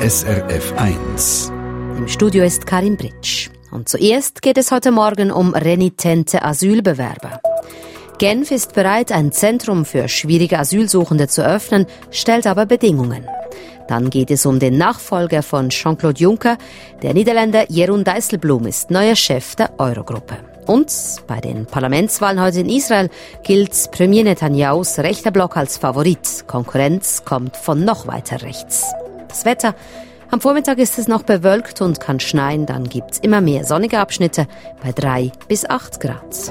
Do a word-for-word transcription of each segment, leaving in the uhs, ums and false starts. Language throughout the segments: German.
S R F eins. Im Studio ist Karin Britsch. Und zuerst geht es heute Morgen um renitente Asylbewerber. Genf ist bereit, ein Zentrum für schwierige Asylsuchende zu öffnen, stellt aber Bedingungen. Dann geht es um den Nachfolger von Jean-Claude Juncker. Der Niederländer Jeroen Dijsselbloem ist neuer Chef der Eurogruppe. Und bei den Parlamentswahlen heute in Israel gilt Premier Netanyahus rechter Block als Favorit. Konkurrenz kommt von noch weiter rechts. Das Wetter: Am Vormittag ist es noch bewölkt und kann schneien, dann gibt's immer mehr sonnige Abschnitte bei drei bis acht Grad.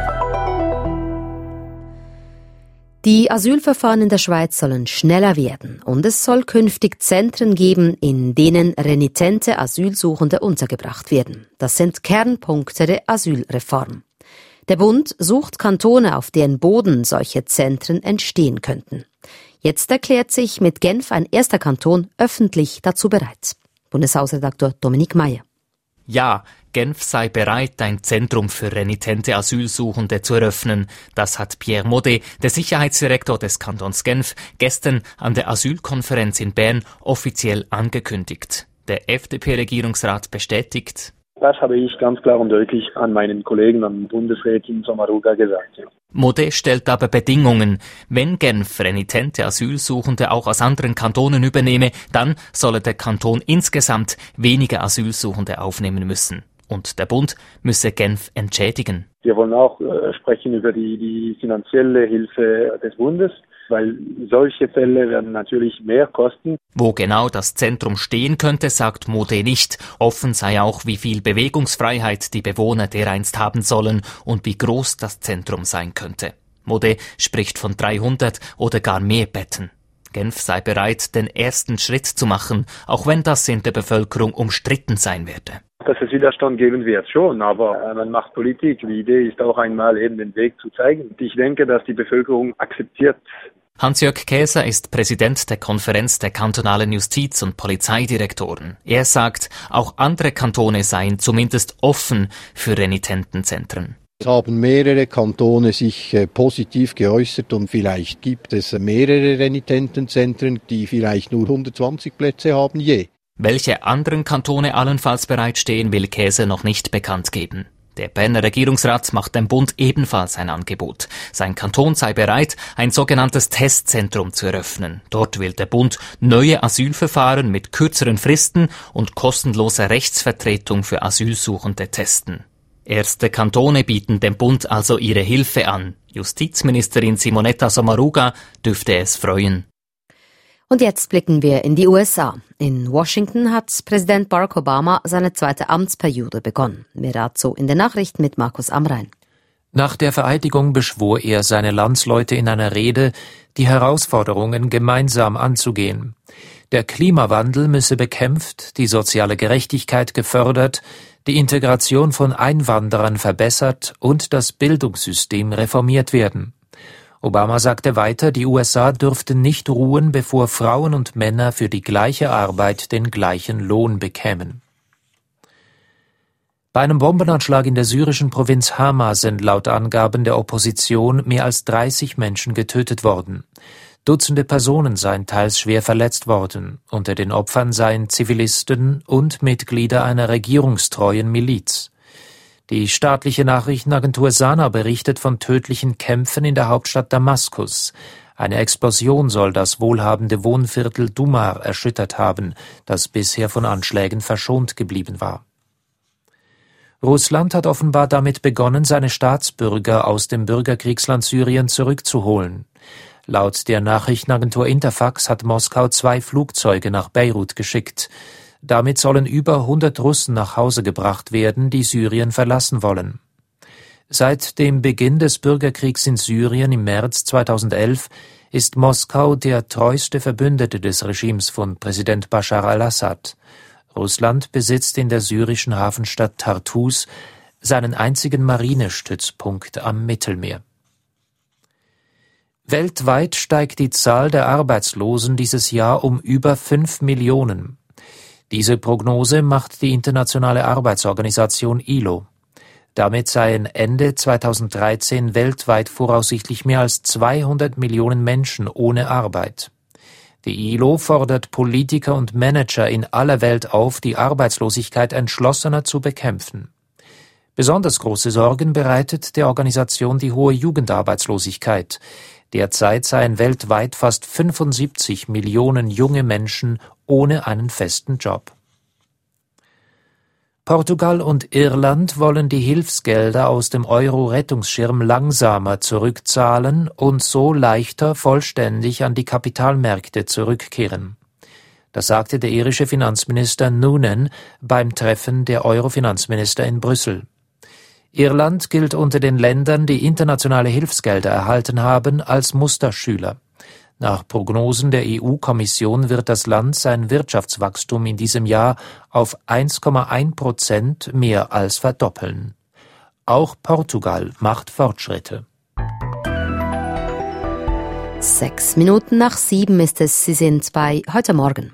Die Asylverfahren in der Schweiz sollen schneller werden und es soll künftig Zentren geben, in denen renitente Asylsuchende untergebracht werden. Das sind Kernpunkte der Asylreform. Der Bund sucht Kantone, auf deren Boden solche Zentren entstehen könnten. Jetzt erklärt sich mit Genf ein erster Kanton öffentlich dazu bereit. Bundeshausredakteur Dominik Meyer. Ja, Genf sei bereit, ein Zentrum für renitente Asylsuchende zu eröffnen. Das hat Pierre Maudet, der Sicherheitsdirektor des Kantons Genf, gestern an der Asylkonferenz in Bern offiziell angekündigt. Der F D P-Regierungsrat bestätigt: Das habe ich ganz klar und deutlich an meinen Kollegen, an Bundesrätin Sommaruga gesagt. Ja. Maudet stellt aber Bedingungen. Wenn Genf renitente Asylsuchende auch aus anderen Kantonen übernehme, dann solle der Kanton insgesamt weniger Asylsuchende aufnehmen müssen. Und der Bund müsse Genf entschädigen. Wir wollen auch äh, sprechen über die, die finanzielle Hilfe des Bundes, weil solche Fälle werden natürlich mehr kosten. Wo genau das Zentrum stehen könnte, sagt Maudet nicht. Offen sei auch, wie viel Bewegungsfreiheit die Bewohner dereinst haben sollen und wie groß das Zentrum sein könnte. Maudet spricht von dreihundert oder gar mehr Betten. Genf sei bereit, den ersten Schritt zu machen, auch wenn das in der Bevölkerung umstritten sein werde. Dass es Widerstand geben wird, schon, aber äh, man macht Politik. Die Idee ist auch einmal eben den Weg zu zeigen. Ich denke, dass die Bevölkerung akzeptiert. Hans-Jörg Käser ist Präsident der Konferenz der kantonalen Justiz- und Polizeidirektoren. Er sagt, auch andere Kantone seien zumindest offen für Renitentenzentren. Es haben mehrere Kantone sich äh, positiv geäußert und vielleicht gibt es mehrere Renitentenzentren, die vielleicht nur hundertzwanzig Plätze haben je. Welche anderen Kantone allenfalls bereitstehen, will Käser noch nicht bekannt geben. Der Berner Regierungsrat macht dem Bund ebenfalls ein Angebot. Sein Kanton sei bereit, ein sogenanntes Testzentrum zu eröffnen. Dort will der Bund neue Asylverfahren mit kürzeren Fristen und kostenloser Rechtsvertretung für Asylsuchende testen. Erste Kantone bieten dem Bund also ihre Hilfe an. Justizministerin Simonetta Sommaruga dürfte es freuen. Und jetzt blicken wir in die U S A. In Washington hat Präsident Barack Obama seine zweite Amtsperiode begonnen. Mehr dazu in den Nachrichten mit Markus Amrein. Nach der Vereidigung beschwor er seine Landsleute in einer Rede, die Herausforderungen gemeinsam anzugehen. Der Klimawandel müsse bekämpft, die soziale Gerechtigkeit gefördert, die Integration von Einwanderern verbessert und das Bildungssystem reformiert werden. Obama sagte weiter, die U S A dürften nicht ruhen, bevor Frauen und Männer für die gleiche Arbeit den gleichen Lohn bekämen. Bei einem Bombenanschlag in der syrischen Provinz Hama sind laut Angaben der Opposition mehr als dreißig Menschen getötet worden. Dutzende Personen seien teils schwer verletzt worden. Unter den Opfern seien Zivilisten und Mitglieder einer regierungstreuen Miliz. Die staatliche Nachrichtenagentur Sana berichtet von tödlichen Kämpfen in der Hauptstadt Damaskus. Eine Explosion soll das wohlhabende Wohnviertel Dumar erschüttert haben, das bisher von Anschlägen verschont geblieben war. Russland hat offenbar damit begonnen, seine Staatsbürger aus dem Bürgerkriegsland Syrien zurückzuholen. Laut der Nachrichtenagentur Interfax hat Moskau zwei Flugzeuge nach Beirut geschickt. Damit sollen über hundert Russen nach Hause gebracht werden, die Syrien verlassen wollen. Seit dem Beginn des Bürgerkriegs in Syrien im März zweitausendelf ist Moskau der treueste Verbündete des Regimes von Präsident Bashar al-Assad. Russland besitzt in der syrischen Hafenstadt Tartus seinen einzigen Marinestützpunkt am Mittelmeer. Weltweit steigt die Zahl der Arbeitslosen dieses Jahr um über fünf Millionen. Diese Prognose macht die internationale Arbeitsorganisation I L O. Damit seien Ende zweitausenddreizehn weltweit voraussichtlich mehr als zweihundert Millionen Menschen ohne Arbeit. Die I L O fordert Politiker und Manager in aller Welt auf, die Arbeitslosigkeit entschlossener zu bekämpfen. Besonders große Sorgen bereitet der Organisation die hohe Jugendarbeitslosigkeit. Derzeit seien weltweit fast fünfundsiebzig Millionen junge Menschen ohne einen festen Job. Portugal und Irland wollen die Hilfsgelder aus dem Euro-Rettungsschirm langsamer zurückzahlen und so leichter vollständig an die Kapitalmärkte zurückkehren. Das sagte der irische Finanzminister Noonan beim Treffen der Euro-Finanzminister in Brüssel. Irland gilt unter den Ländern, die internationale Hilfsgelder erhalten haben, als Musterschüler. Nach Prognosen der E U-Kommission wird das Land sein Wirtschaftswachstum in diesem Jahr auf eins Komma eins Prozent mehr als verdoppeln. Auch Portugal macht Fortschritte. Sechs Minuten nach sieben ist es, Sie sind bei Heute Morgen.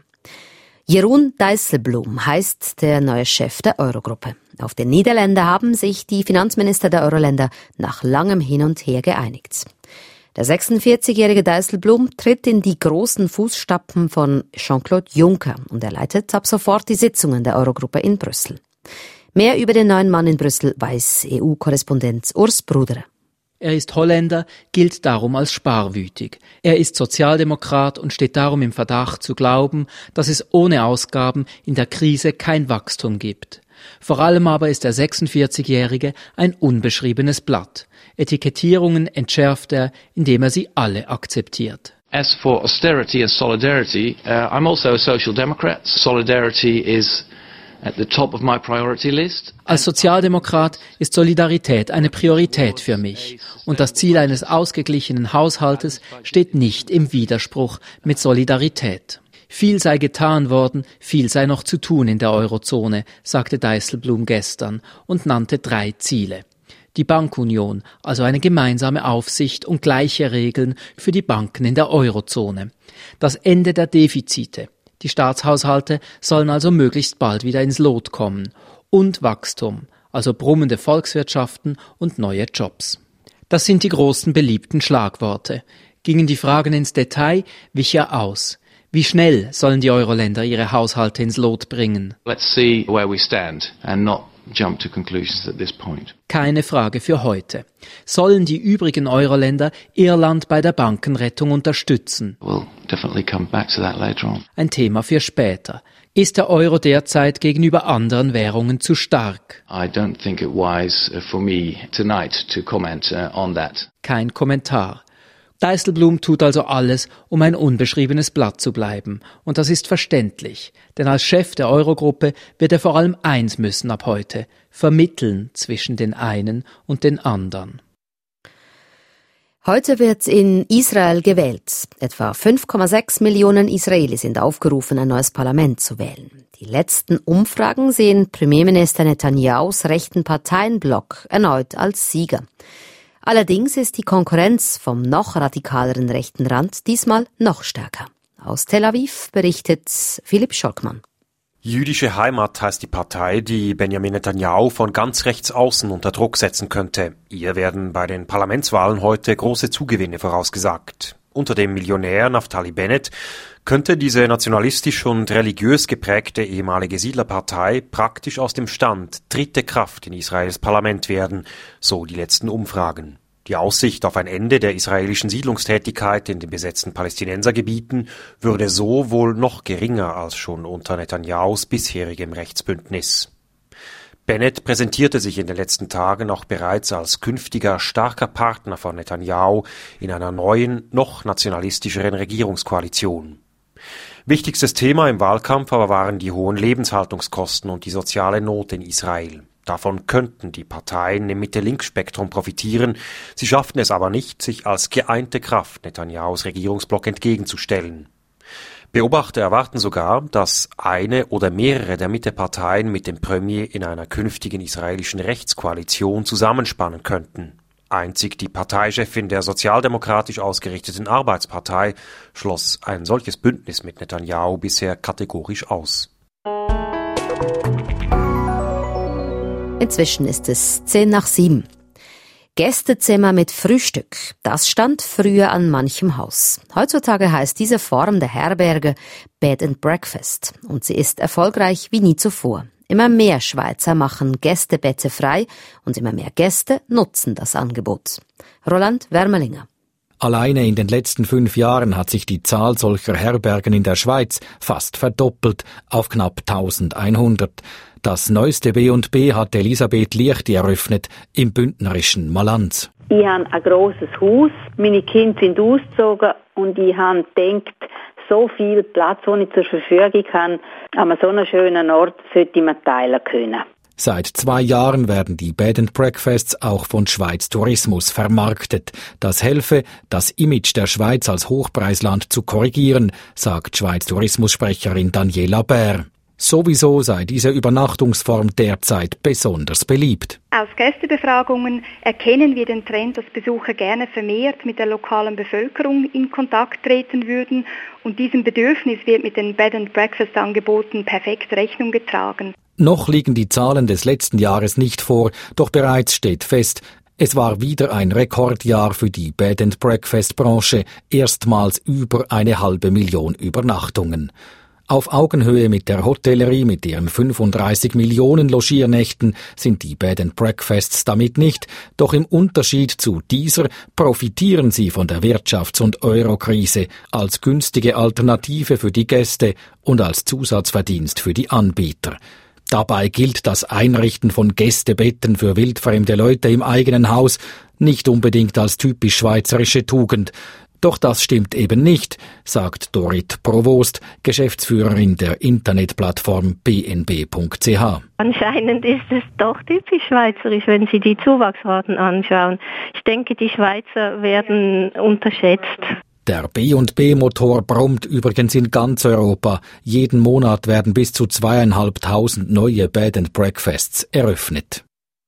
Jeroen Dijsselbloem heißt der neue Chef der Eurogruppe. Auf den Niederländer haben sich die Finanzminister der Euroländer nach langem Hin und Her geeinigt. Der sechsundvierzigjährige Dijsselbloem tritt in die großen Fußstapfen von Jean-Claude Juncker und er leitet ab sofort die Sitzungen der Eurogruppe in Brüssel. Mehr über den neuen Mann in Brüssel weiß E U-Korrespondent Urs Bruder. Er ist Holländer, gilt darum als sparwütig. Er ist Sozialdemokrat und steht darum im Verdacht zu glauben, dass es ohne Ausgaben in der Krise kein Wachstum gibt. Vor allem aber ist der sechsundvierzigjährige ein unbeschriebenes Blatt. Etikettierungen entschärft er, indem er sie alle akzeptiert. As for austerity and solidarity, uh, I'm also a social democrat. Solidarity is at the top of my priority list. Als Sozialdemokrat ist Solidarität eine Priorität für mich. Und das Ziel eines ausgeglichenen Haushaltes steht nicht im Widerspruch mit Solidarität. Viel sei getan worden, viel sei noch zu tun in der Eurozone, sagte Dijsselbloem gestern und nannte drei Ziele. Die Bankunion, also eine gemeinsame Aufsicht und gleiche Regeln für die Banken in der Eurozone. Das Ende der Defizite. Die Staatshaushalte sollen also möglichst bald wieder ins Lot kommen. Und Wachstum, also brummende Volkswirtschaften und neue Jobs. Das sind die großen beliebten Schlagworte. Gingen die Fragen ins Detail, wich er aus. Wie schnell sollen die Euro-Länder ihre Haushalte ins Lot bringen? Let's see where we stand and not jump to conclusions at this point. Keine Frage für heute. Sollen die übrigen Euro-Länder Irland bei der Bankenrettung unterstützen? We'll definitely come back to that later on. Ein Thema für später. Ist der Euro derzeit gegenüber anderen Währungen zu stark? I don't think it wise for me tonight to comment uh, on that. Kein Kommentar. Dijsselbloem tut also alles, um ein unbeschriebenes Blatt zu bleiben. Und das ist verständlich. Denn als Chef der Eurogruppe wird er vor allem eins müssen ab heute: vermitteln zwischen den einen und den anderen. Heute wird in Israel gewählt. Etwa fünf Komma sechs Millionen Israelis sind aufgerufen, ein neues Parlament zu wählen. Die letzten Umfragen sehen Premierminister Netanyahus rechten Parteienblock erneut als Sieger. Allerdings ist die Konkurrenz vom noch radikaleren rechten Rand diesmal noch stärker. Aus Tel Aviv berichtet Philipp Scholkmann. Jüdische Heimat heißt die Partei, die Benjamin Netanyahu von ganz rechts außen unter Druck setzen könnte. Ihr werden bei den Parlamentswahlen heute große Zugewinne vorausgesagt. Unter dem Millionär Naftali Bennett könnte diese nationalistisch und religiös geprägte ehemalige Siedlerpartei praktisch aus dem Stand dritte Kraft in Israels Parlament werden, so die letzten Umfragen. Die Aussicht auf ein Ende der israelischen Siedlungstätigkeit in den besetzten Palästinensergebieten würde so wohl noch geringer als schon unter Netanyahus bisherigem Rechtsbündnis. Bennett präsentierte sich in den letzten Tagen auch bereits als künftiger starker Partner von Netanyahu in einer neuen, noch nationalistischeren Regierungskoalition. Wichtigstes Thema im Wahlkampf aber waren die hohen Lebenshaltungskosten und die soziale Not in Israel. Davon könnten die Parteien im Mitte-Links-Spektrum profitieren. Sie schafften es aber nicht, sich als geeinte Kraft Netanyahus Regierungsblock entgegenzustellen. Beobachter erwarten sogar, dass eine oder mehrere der Mitteparteien mit dem Premier in einer künftigen israelischen Rechtskoalition zusammenspannen könnten. Einzig die Parteichefin der sozialdemokratisch ausgerichteten Arbeitspartei schloss ein solches Bündnis mit Netanyahu bisher kategorisch aus. Inzwischen ist es zehn nach sieben. Gästezimmer mit Frühstück, das stand früher an manchem Haus. Heutzutage heißt diese Form der Herberge Bed and Breakfast und sie ist erfolgreich wie nie zuvor. Immer mehr Schweizer machen Gästebette frei und immer mehr Gäste nutzen das Angebot. Roland Wermelinger. Alleine in den letzten fünf Jahren hat sich die Zahl solcher Herbergen in der Schweiz fast verdoppelt auf knapp eintausendeinhundert. Das neueste B und B hat Elisabeth Liechti eröffnet im bündnerischen Malanz. Ich habe ein grosses Haus, meine Kinder sind ausgezogen und ich habe gedacht, so viel Platz, den ich zur Verfügung habe, an so einem schönen Ort sollte man teilen können. Seit zwei Jahren werden die Bed and Breakfasts auch von Schweiz Tourismus vermarktet. Das helfe, das Image der Schweiz als Hochpreisland zu korrigieren, sagt Schweiz Tourismussprecherin Daniela Bär. Sowieso sei diese Übernachtungsform derzeit besonders beliebt. Aus Gästebefragungen erkennen wir den Trend, dass Besucher gerne vermehrt mit der lokalen Bevölkerung in Kontakt treten würden und diesem Bedürfnis wird mit den Bed and Breakfast Angeboten perfekt Rechnung getragen. Noch liegen die Zahlen des letzten Jahres nicht vor, doch bereits steht fest, es war wieder ein Rekordjahr für die Bed and Breakfast Branche, erstmals über eine halbe Million Übernachtungen. Auf Augenhöhe mit der Hotellerie mit ihren fünfunddreißig Millionen Logiernächten sind die Bed and Breakfasts damit nicht, doch im Unterschied zu dieser profitieren sie von der Wirtschafts- und Eurokrise als günstige Alternative für die Gäste und als Zusatzverdienst für die Anbieter. Dabei gilt das Einrichten von Gästebetten für wildfremde Leute im eigenen Haus nicht unbedingt als typisch schweizerische Tugend. Doch das stimmt eben nicht, sagt Dorit Provost, Geschäftsführerin der Internetplattform b n b punkt c h. Anscheinend ist es doch typisch schweizerisch, wenn Sie die Zuwachsraten anschauen. Ich denke, die Schweizer werden unterschätzt. Der B und B-Motor brummt übrigens in ganz Europa. Jeden Monat werden bis zu zweieinhalbtausend neue Bed and Breakfasts eröffnet.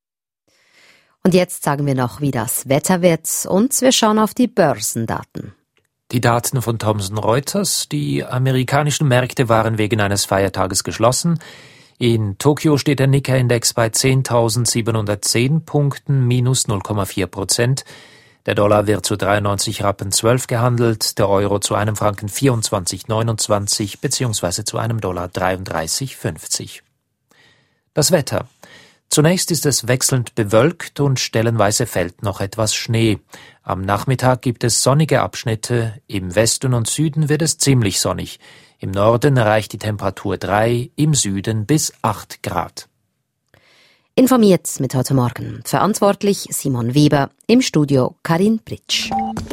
Und jetzt sagen wir noch, wie das Wetter wird und wir schauen auf die Börsendaten. Die Daten von Thomson Reuters. Die amerikanischen Märkte waren wegen eines Feiertages geschlossen. In Tokio steht der Nikkei-Index bei zehntausendsiebenhundertzehn Punkten, minus null Komma vier Prozent. Der Dollar wird zu dreiundneunzig Rappen zwölf gehandelt, der Euro zu einem Franken vierundzwanzig neunundzwanzig beziehungsweise zu einem Dollar dreiunddreißig fünfzig. Das Wetter. Zunächst ist es wechselnd bewölkt und stellenweise fällt noch etwas Schnee. Am Nachmittag gibt es sonnige Abschnitte, im Westen und Süden wird es ziemlich sonnig. Im Norden erreicht die Temperatur drei, im Süden bis acht Grad. Informiert mit heute Morgen. Verantwortlich Simon Weber, im Studio Karin Pritsch.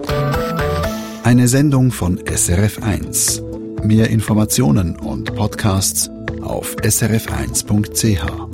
Eine Sendung von S R F eins. Mehr Informationen und Podcasts auf s r f eins punkt c h.